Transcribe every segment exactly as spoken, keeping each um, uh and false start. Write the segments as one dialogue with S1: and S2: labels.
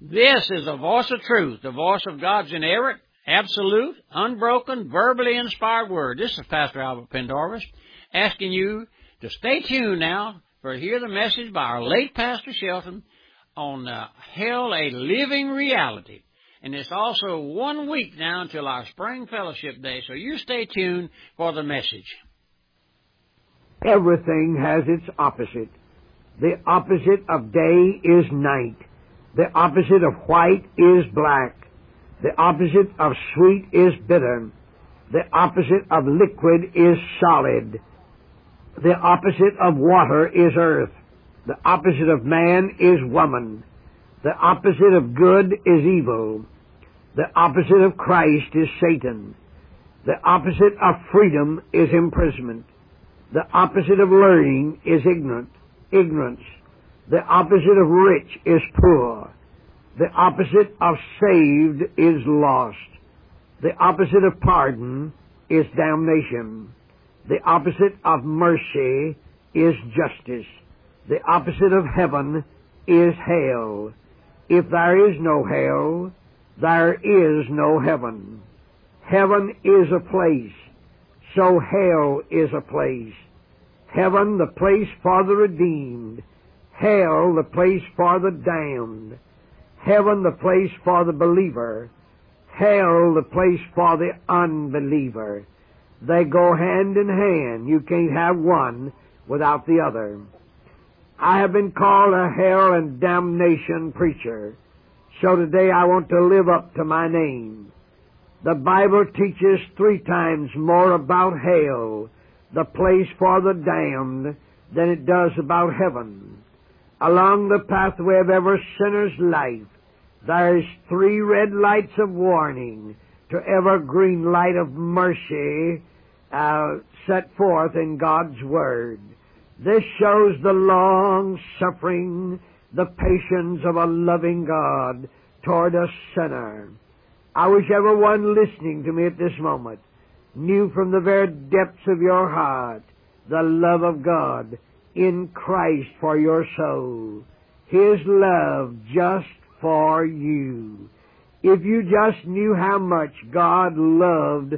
S1: This is the voice of truth, the voice of God's inerrant, absolute, unbroken, verbally inspired word. This is Pastor Albert Pendarvis asking you to stay tuned now for hear the message by our late Pastor Shelton on uh, Hell, a Living Reality. And it's also one week now until our Spring Fellowship Day, so you stay tuned for the message.
S2: Everything has its opposite. The opposite of day is night. The opposite of white is black. The opposite of sweet is bitter. The opposite of liquid is solid. The opposite of water is earth. The opposite of man is woman. The opposite of good is evil. The opposite of Christ is Satan. The opposite of freedom is imprisonment. The opposite of learning is ignorant, ignorance. The opposite of rich is poor. The opposite of saved is lost. The opposite of pardon is damnation. The opposite of mercy is justice. The opposite of heaven is hell. If there is no hell, there is no heaven. Heaven is a place, so hell is a place. Heaven, the place for the redeemed. Hell, the place for the damned. Heaven, the place for the believer. Hell, the place for the unbeliever. They go hand in hand. You can't have one without the other. I have been called a hell and damnation preacher, so today I want to live up to my name. The Bible teaches three times more about hell, the place for the damned, than it does about heaven. Along the pathway of every sinner's life, there is three red lights of warning to every green light of mercy uh, set forth in God's Word. This shows the long suffering, the patience of a loving God toward a sinner. I wish everyone listening to me at this moment knew from the very depths of your heart the love of God in Christ for your soul. His love just for you. If you just knew how much God loved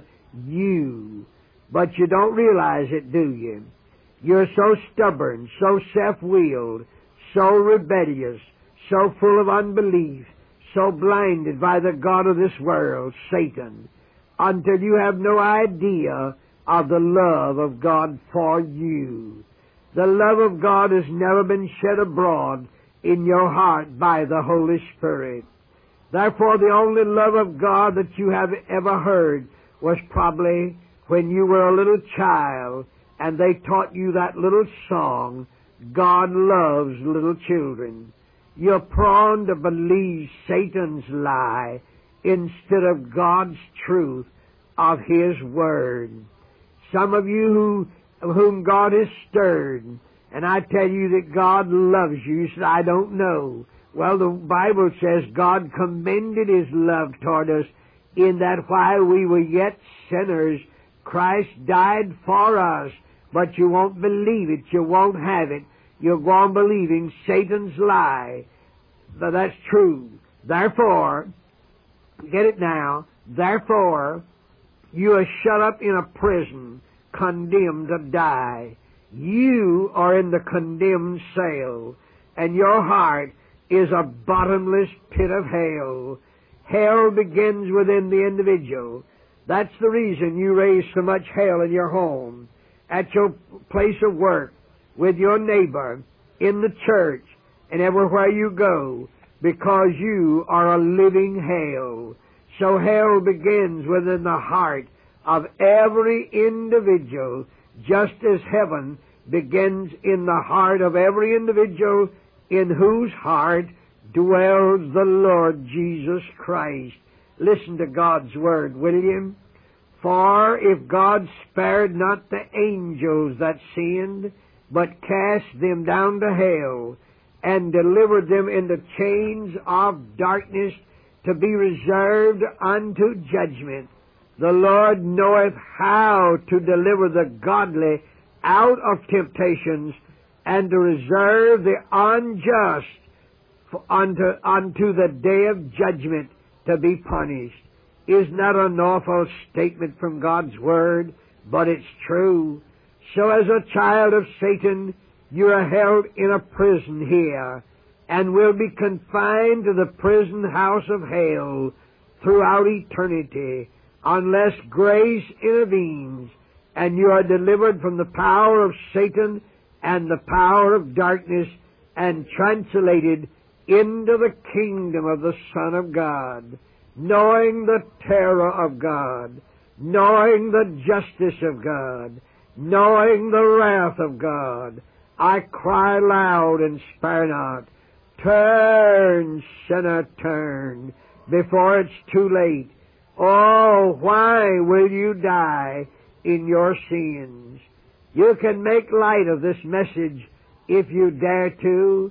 S2: you, but you don't realize it, do you? You're so stubborn, so self-willed, so rebellious, so full of unbelief, so blinded by the god of this world, Satan, until you have no idea of the love of God for you. The love of God has never been shed abroad in your heart by the Holy Spirit. Therefore, the only love of God that you have ever heard was probably when you were a little child and they taught you that little song, God loves little children. You're prone to believe Satan's lie instead of God's truth of His Word. Some of you who, whom God has stirred, and I tell you that God loves you, you said, I don't know. Well, the Bible says God commended His love toward us in that while we were yet sinners, Christ died for us. But you won't believe it. You won't have it. You're going believing Satan's lie. But that's true. Therefore, get it now, therefore, you are shut up in a prison, condemned to die. You are in the condemned cell, and your heart is a bottomless pit of hell. Hell begins within the individual. That's the reason you raise so much hell in your home, at your place of work, with your neighbor, in the church, and everywhere you go, because you are a living hell. So hell begins within the heart of every individual, just as heaven begins in the heart of every individual in whose heart dwells the Lord Jesus Christ. Listen to God's Word, will you? For if God spared not the angels that sinned, but cast them down to hell, and delivered them into chains of darkness to be reserved unto judgment, the Lord knoweth how to deliver the godly out of temptations, and to reserve the unjust unto, unto the day of judgment to be punished. Is not an awful statement from God's Word, but it's true. So as a child of Satan, you are held in a prison here, and will be confined to the prison house of hell throughout eternity, unless grace intervenes, and you are delivered from the power of Satan and the power of darkness, and translated into the kingdom of the Son of God, knowing the terror of God, knowing the justice of God, knowing the wrath of God. I cry loud and spare not, turn, sinner, turn, before it's too late. Oh, why will you die in your sins? You can make light of this message if you dare to.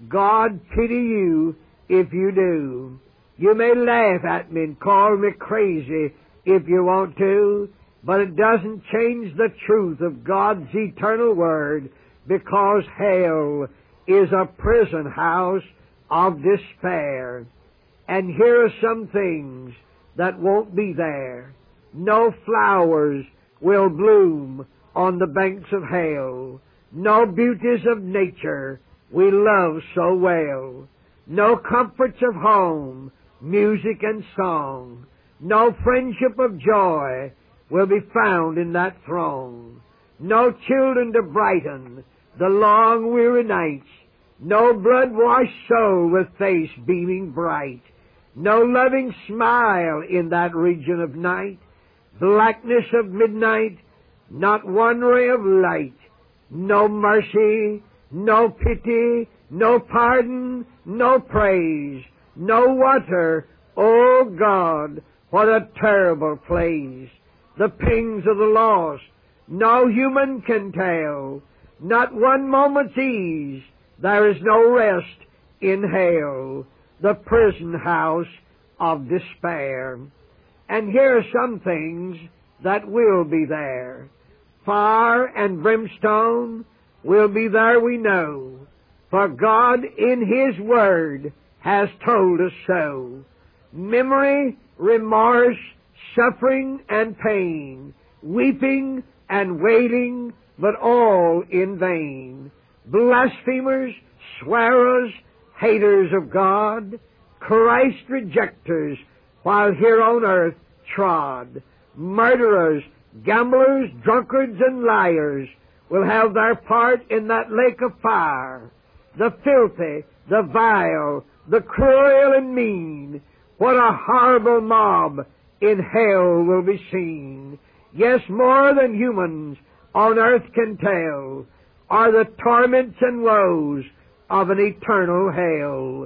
S2: God pity you if you do. You may laugh at me and call me crazy if you want to, but it doesn't change the truth of God's eternal Word, because hell is a prison house of despair. And here are some things that won't be there. No flowers will bloom on the banks of hell. No beauties of nature we love so well. No comforts of home, music and song. No friendship of joy will be found in that throng. No children to brighten the long weary nights. No blood-washed soul with face beaming bright. No loving smile in that region of night. Blackness of midnight, not one ray of light. No mercy, no pity, no pardon, no praise, no water. Oh God, what a terrible place. The pangs of the lost, no human can tell. Not one moment's ease, there is no rest in hell, the prison house of despair. And here are some things that will be there. Fire and brimstone will be there, we know, for God in His Word has told us so. Memory, remorse, suffering and pain, weeping and wailing, but all in vain. Blasphemers, swearers, haters of God, Christ rejectors, while here on earth trod. Murderers, gamblers, drunkards, and liars will have their part in that lake of fire. The filthy, the vile, the cruel and mean, what a horrible mob in hell will be seen. Yes, more than humans on earth can tell are the torments and woes of an eternal hell.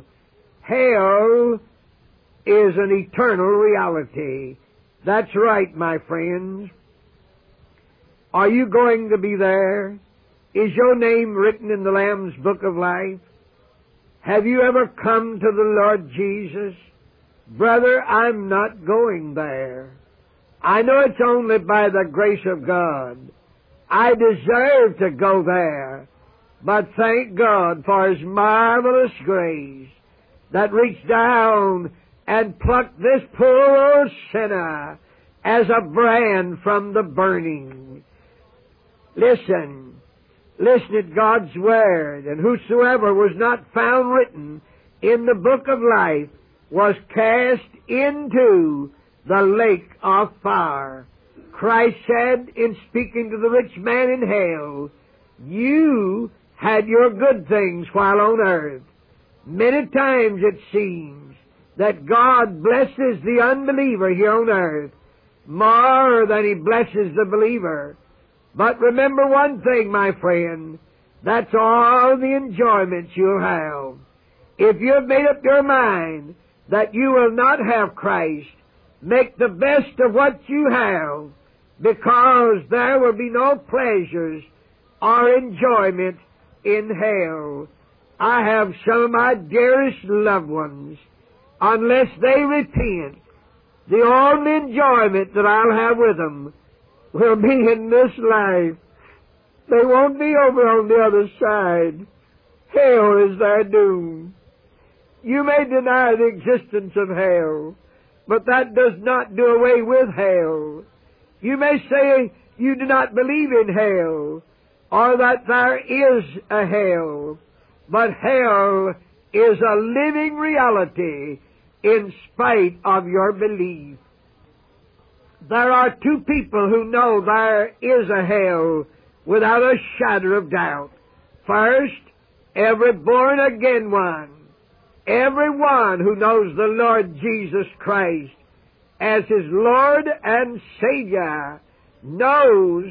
S2: Hell is an eternal reality. That's right, my friends. Are you going to be there? Is your name written in the Lamb's Book of Life? Have you ever come to the Lord Jesus? Brother, I'm not going there. I know it's only by the grace of God. I deserve to go there, but thank God for His marvelous grace that reached down and plucked this poor old sinner as a brand from the burning. Listen, listen at God's Word, and whosoever was not found written in the book of life was cast into the lake of fire. Christ said in speaking to the rich man in hell, you had your good things while on earth. Many times it seems that God blesses the unbeliever here on earth more than He blesses the believer. But remember one thing, my friend, that's all the enjoyments you'll have. If you've made up your mind that you will not have Christ, make the best of what you have, because there will be no pleasures or enjoyment in hell. I have some of my dearest loved ones. Unless they repent, the only enjoyment that I'll have with them will be in this life. They won't be over on the other side. Hell is their doom. You may deny the existence of hell, but that does not do away with hell. You may say you do not believe in hell, or that there is a hell, but hell is a living reality in spite of your belief. There are two people who know there is a hell without a shadow of doubt. First, every born-again one. Everyone who knows the Lord Jesus Christ as his Lord and Savior knows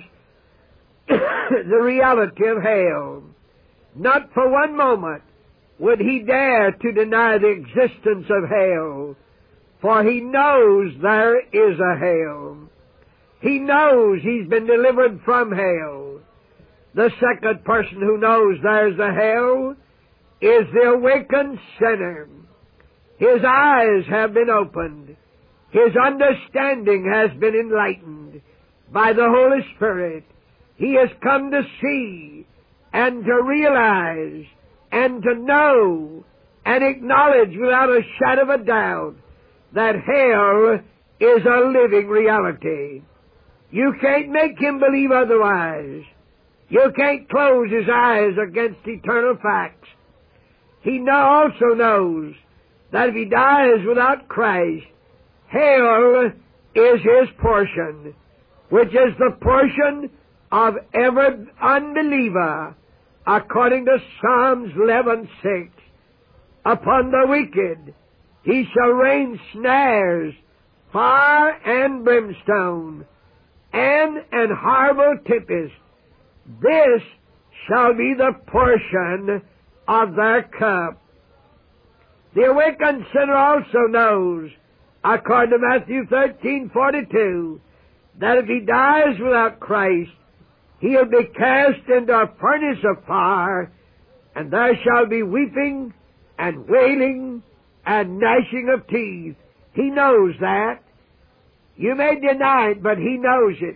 S2: the reality of hell. Not for one moment would he dare to deny the existence of hell, for he knows there is a hell. He knows he's been delivered from hell. The second person who knows there's a hell is the awakened sinner. His eyes have been opened. His understanding has been enlightened by the Holy Spirit. He has come to see and to realize and to know and acknowledge without a shadow of a doubt that hell is a living reality. You can't make him believe otherwise. You can't close his eyes against eternal facts. He now also knows that if he dies without Christ, hell is his portion, which is the portion of every unbeliever, according to Psalms eleven six. Upon the wicked he shall rain snares, fire and brimstone, and an horrible tempest. This shall be the portion of their cup. The awakened sinner also knows, according to Matthew thirteen forty-two, that if he dies without Christ, he'll be cast into a furnace of fire, and there shall be weeping and wailing and gnashing of teeth. He knows that. You may deny it, but he knows it.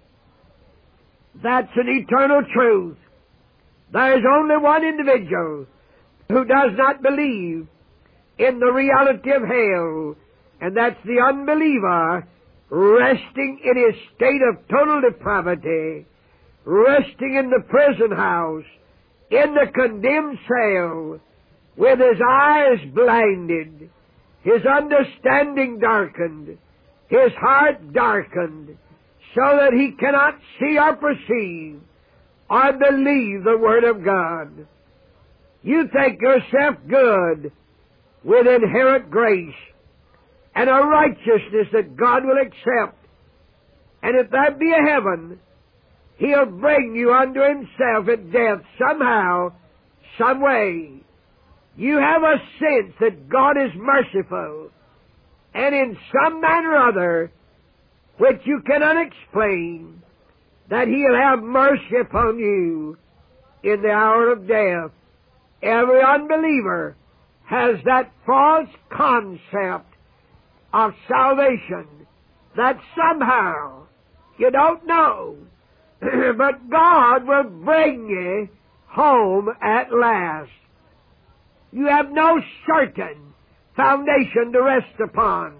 S2: That's an eternal truth. There is only one individual who does not believe in the reality of hell, and that's the unbeliever resting in his state of total depravity, resting in the prison house, in the condemned cell, with his eyes blinded, his understanding darkened, his heart darkened, so that he cannot see or perceive or believe the Word of God. You think yourself good with inherent grace and a righteousness that God will accept, and if that be a heaven, He'll bring you unto Himself at death somehow, some way. You have a sense that God is merciful, and in some manner or other, which you cannot explain, that He'll have mercy upon you in the hour of death. Every unbeliever has that false concept of salvation, that somehow, you don't know, but God will bring you home at last. You have no certain foundation to rest upon.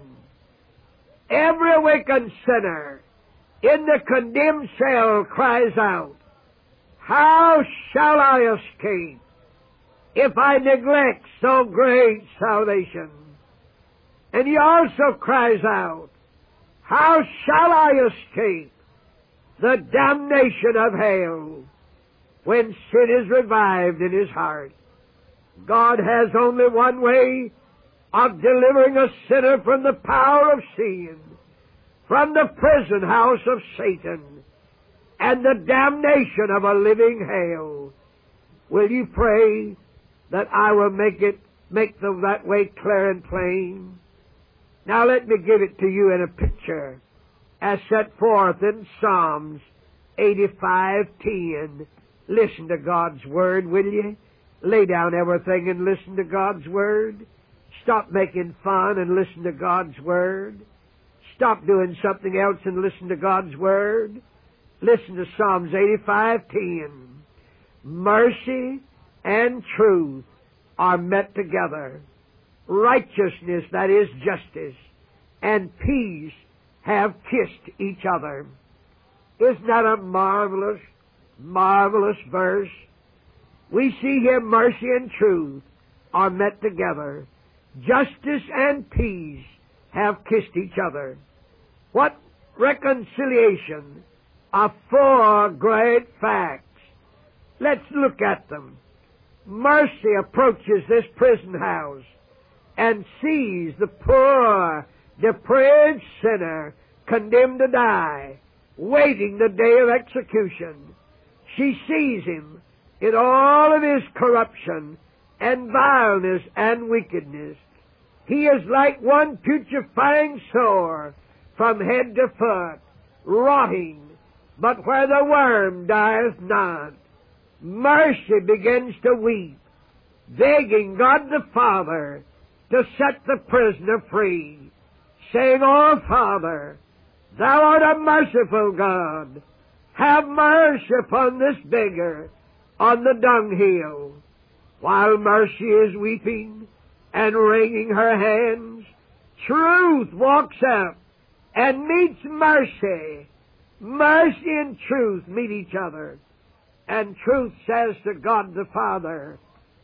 S2: Every awakened sinner in the condemned cell cries out, "How shall I escape if I neglect so great salvation?" And he also cries out, "How shall I escape the damnation of hell when sin is revived in his heart?" God has only one way of delivering a sinner from the power of sin, from the prison house of Satan, and the damnation of a living hell. Will you pray that I will make it, make the, that way clear and plain? Now let me give it to you in a picture, as set forth in Psalms eighty-five ten. Listen to God's Word, will you? Lay down everything and listen to God's Word. Stop making fun and listen to God's Word. Stop doing something else and listen to God's Word. Listen to Psalms eighty-five ten. Mercy and truth are met together. righteousness, that is justice, and peace have kissed each other. Isn't that a marvelous, marvelous verse? We see here mercy and truth are met together. Justice and peace have kissed each other. What reconciliation of four great facts. Let's look at them. Mercy approaches this prison house and sees the poor, depraved sinner condemned to die, waiting the day of execution. She sees him in all of his corruption and vileness and wickedness. He is like one putrefying sore from head to foot, rotting, but where the worm dieth not. Mercy begins to weep, begging God the Father to set the prisoner free, saying, "Oh, Father, Thou art a merciful God. Have mercy upon this beggar on the dunghill." While mercy is weeping and wringing her hands, truth walks up and meets mercy. Mercy and truth meet each other. And truth says to God the Father,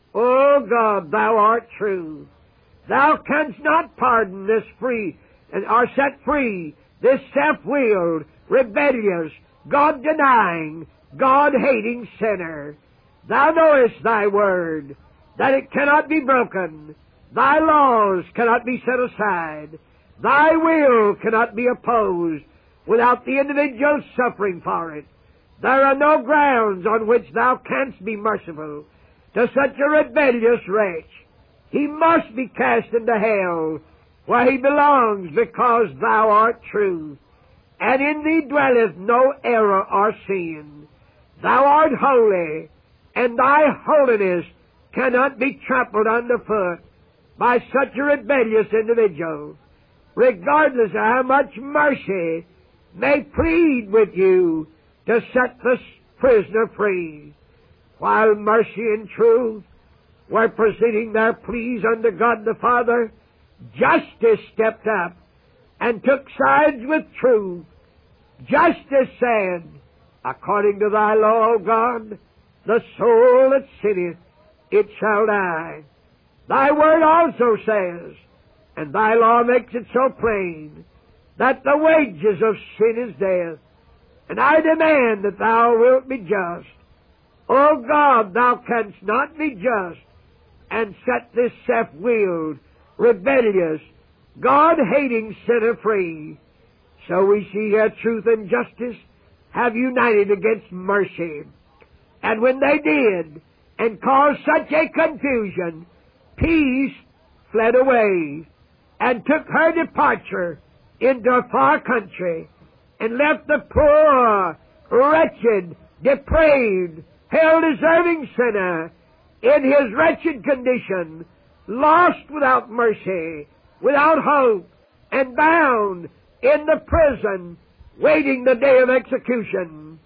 S2: "O God, Thou art truth. Thou canst not pardon this free, and or set free this self-willed, rebellious, God-denying, God-hating sinner. Thou knowest Thy word, that it cannot be broken. Thy laws cannot be set aside. Thy will cannot be opposed without the individual suffering for it. There are no grounds on which Thou canst be merciful to such a rebellious wretch. He must be cast into hell, where he belongs, because Thou art truth, and in Thee dwelleth no error or sin. Thou art holy, and Thy holiness cannot be trampled underfoot by such a rebellious individual. Regardless of how much mercy may plead with You to set this prisoner free, while mercy and truth were presenting their pleas unto God the Father, justice stepped up and took sides with truth. Justice said, "According to Thy law, O God, the soul that sinneth, it shall die." Thy word also says, and Thy law makes it so plain, that the wages of sin is death. And I demand that Thou wilt be just. O God, Thou canst not be just and set this self-willed, rebellious, God-hating sinner free. So we see here truth and justice have united against mercy. And when they did, and caused such a confusion, peace fled away, and took her departure into a far country, and left the poor, wretched, depraved, hell-deserving sinner in his wretched condition, lost without mercy, without hope, and bound in the prison, waiting the day of execution.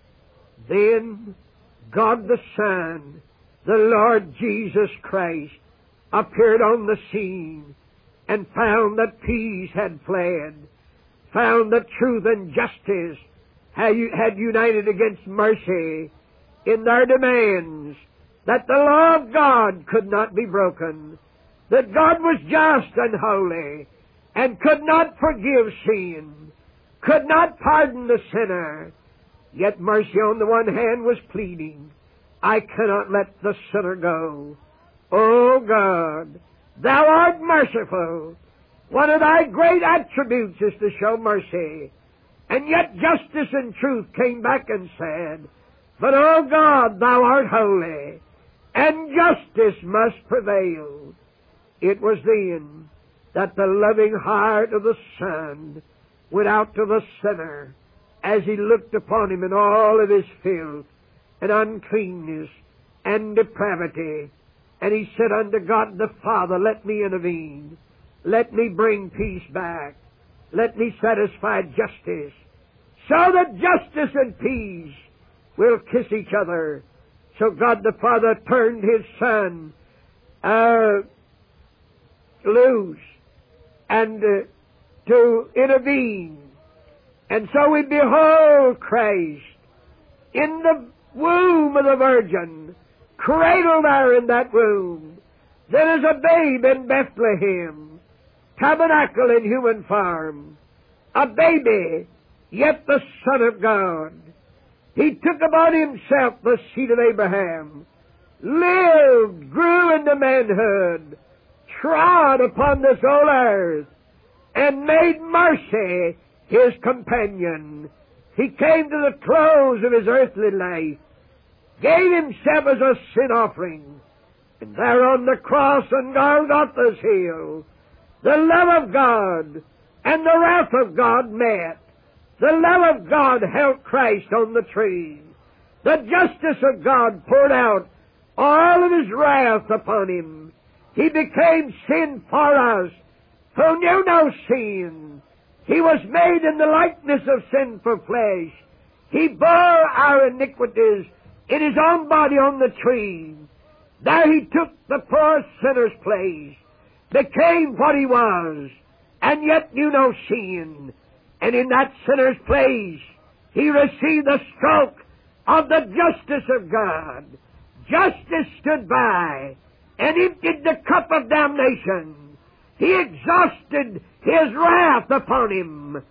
S2: Then God the Son, the Lord Jesus Christ, appeared on the scene and found that peace had fled, found that truth and justice had united against mercy in their demands, that the law of God could not be broken, that God was just and holy, and could not forgive sin, could not pardon the sinner. Yet mercy on the one hand was pleading, "I cannot let the sinner go." O God, Thou art merciful. One of Thy great attributes is to show mercy. And yet justice and truth came back and said, "But, O God, Thou art holy, and justice must prevail." It was then that the loving heart of the Son went out to the sinner as He looked upon him in all of his filth and uncleanness and depravity. And He said unto God the Father, "Let me intervene. Let me bring peace back. Let me satisfy justice, so that justice and peace will kiss each other." So God the Father turned His Son uh, loose and uh, to intervene. And so we behold Christ in the womb of the Virgin, cradled there in that womb. Then as a babe in Bethlehem, tabernacle in human form, a baby, yet the Son of God. He took upon himself the seed of Abraham, lived, grew into manhood, trod upon this old earth, and made mercy his companion. He came to the close of his earthly life, gave himself as a sin offering, and there on the cross on Golgotha's hill, the love of God and the wrath of God met. The love of God held Christ on the tree. The justice of God poured out all of his wrath upon him. He became sin for us, who knew no sin. He was made in the likeness of sinful flesh. He bore our iniquities in his own body on the tree. There he took the poor sinner's place, became what he was, and yet knew no sin. And in that sinner's place, he received the stroke of the justice of God. Justice stood by and emptied the cup of damnation. He exhausted his wrath upon him.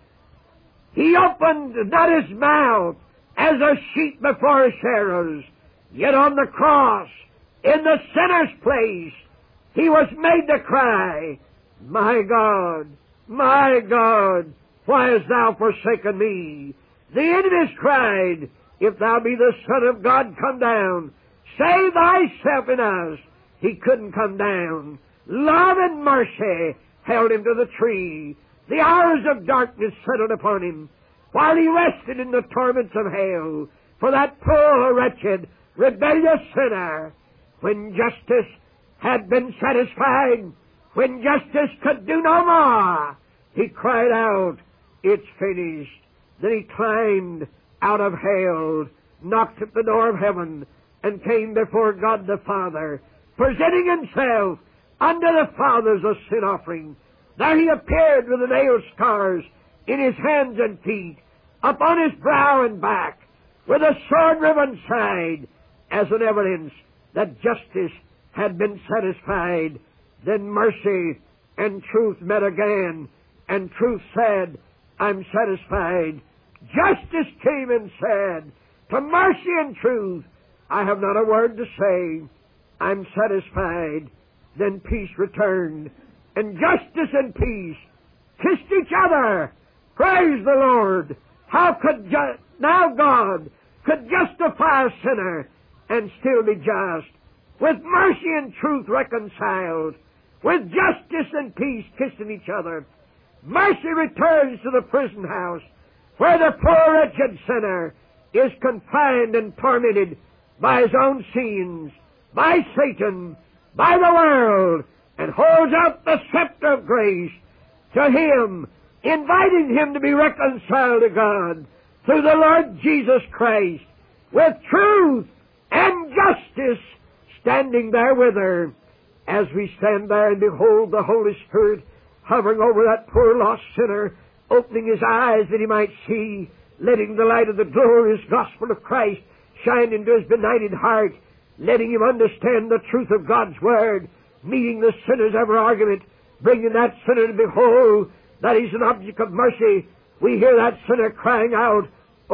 S2: He opened not his mouth as a sheep before his shearers, yet on the cross, in the sinner's place, he was made to cry, My God, my God, why hast thou forsaken me? The enemies cried, If thou be the Son of God, come down. Save thyself in us. He couldn't come down. Love and mercy held him to the tree. The hours of darkness settled upon him, while he rested in the torments of hell for that poor, wretched, rebellious sinner. When justice had been satisfied, when justice could do no more, he cried out, It's finished. Then he climbed out of hell, knocked at the door of heaven, and came before God the Father, presenting himself unto the Father as a sin offering. There he appeared with the nail scars in his hands and feet, upon his brow and back, with a sword-riven side, as an evidence that justice had been satisfied. Then mercy and truth met again, and truth said, I'm satisfied. Justice came and said, to mercy and truth, I have not a word to say. I'm satisfied. Then peace returned, and justice and peace kissed each other. Praise the Lord! How could ju- now God could justify a sinner and still be just, with mercy and truth reconciled, with justice and peace kissing each other. Mercy returns to the prison house, where the poor wretched sinner is confined and tormented by his own sins, by Satan, by the world, and holds out the scepter of grace to him, inviting him to be reconciled to God through the Lord Jesus Christ, with truth and justice standing there with her. As we stand there and behold the Holy Spirit hovering over that poor lost sinner, opening his eyes that he might see, letting the light of the glorious gospel of Christ shine into his benighted heart, letting him understand the truth of God's Word, meeting the sinner's ever argument, bringing that sinner to behold that he's an object of mercy. We hear that sinner crying out,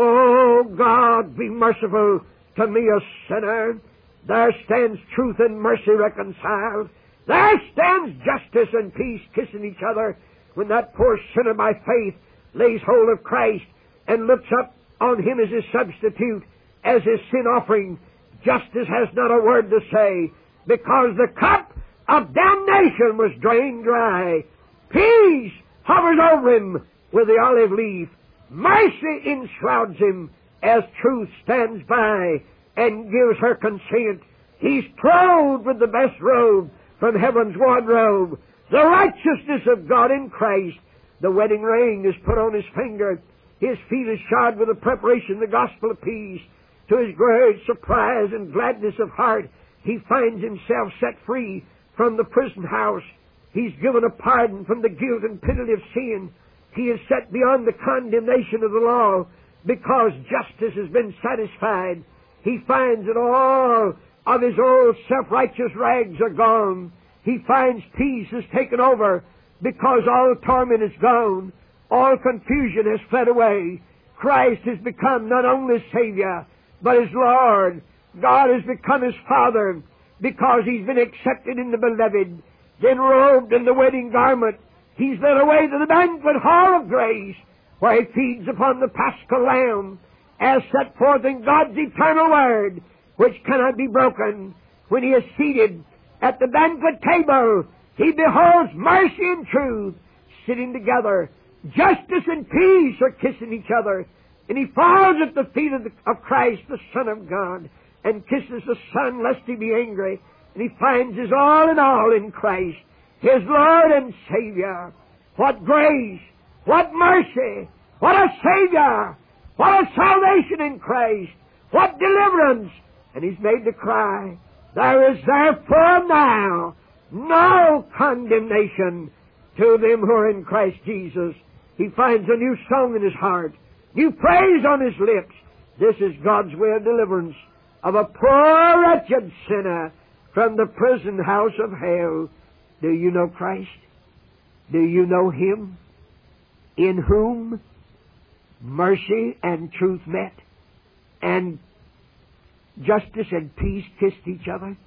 S2: Oh, God, be merciful to me, a sinner. There stands truth and mercy reconciled. There stands justice and peace kissing each other when that poor sinner by faith lays hold of Christ and looks up on him as his substitute, as his sin offering. Justice has not a word to say, because the cup of damnation was drained dry. Peace hovers over him with the olive leaf. Mercy enshrouds him as truth stands by and gives her consent. He's clothed with the best robe from heaven's wardrobe, the righteousness of God in Christ. The wedding ring is put on his finger. His feet is shod with the preparation of the gospel of peace. To his great surprise and gladness of heart, he finds himself set free from the prison house He's given a pardon from the guilt and penalty of sin. He is set beyond the condemnation of the law because justice has been satisfied. He finds that all of his old self-righteous rags are gone. He finds peace is taken over because all torment is gone. All confusion has fled away. Christ has become not only Savior, but his Lord. God has become his Father because he's been accepted in the Beloved. Then robed in the wedding garment, he's led away to the banquet hall of grace, where he feeds upon the Paschal Lamb, as set forth in God's eternal Word, which cannot be broken. When he is seated at the banquet table, he beholds mercy and truth sitting together. Justice and peace are kissing each other. And he falls at the feet of, the, of Christ, the Son of God, and kisses the Son lest he be angry. And he finds his all in all in Christ, his Lord and Savior. What grace! What mercy! What a Savior! What a salvation in Christ! What deliverance! And he's made to cry, there is therefore now no condemnation to them who are in Christ Jesus. He finds a new song in his heart, new praise on his lips. This is God's way of deliverance of a poor wretched sinner from the prison house of hell. Do you know Christ? Do you know Him, in whom mercy and truth met, and justice and peace kissed each other?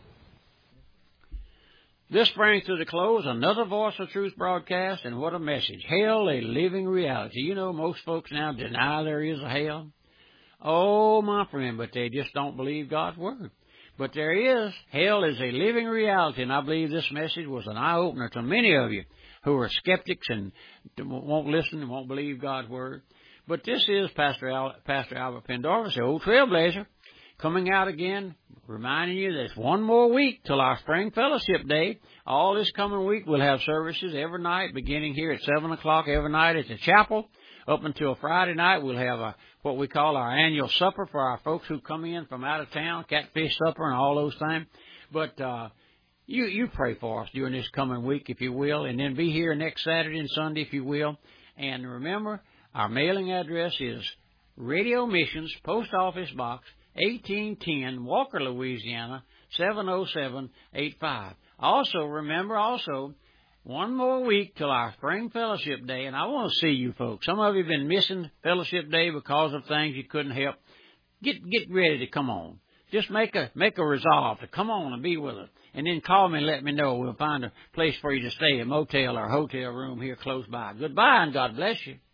S1: This brings to the close another Voice of Truth broadcast, and what a message. Hell, a living reality. You know, most folks now deny there is a hell. Oh, my friend, but they just don't believe God's Word. But there is. Hell is a living reality, and I believe this message was an eye-opener to many of you who are skeptics and won't listen and won't believe God's Word. But this is Pastor, Al, Pastor Albert Pendarvis, the old trailblazer, coming out again, reminding you that it's one more week till our Spring Fellowship Day. All this coming week we'll have services every night, beginning here at seven o'clock every night at the chapel. Up until Friday night, we'll have a, what we call our annual supper for our folks who come in from out of town, catfish supper and all those things. But uh, you you pray for us during this coming week, if you will, and then be here next Saturday and Sunday, if you will. And remember, our mailing address is Radio Missions, Post Office Box, eighteen ten, Walker, Louisiana, seven oh seven eight five. Also, remember, also, one more week till our Spring Fellowship Day, and I want to see you folks. Some of you have been missing Fellowship Day because of things you couldn't help. Get get ready to come on. Just make a make a resolve to come on and be with us. And then call me and let me know. We'll find a place for you to stay, a motel or hotel room here close by. Goodbye, and God bless you.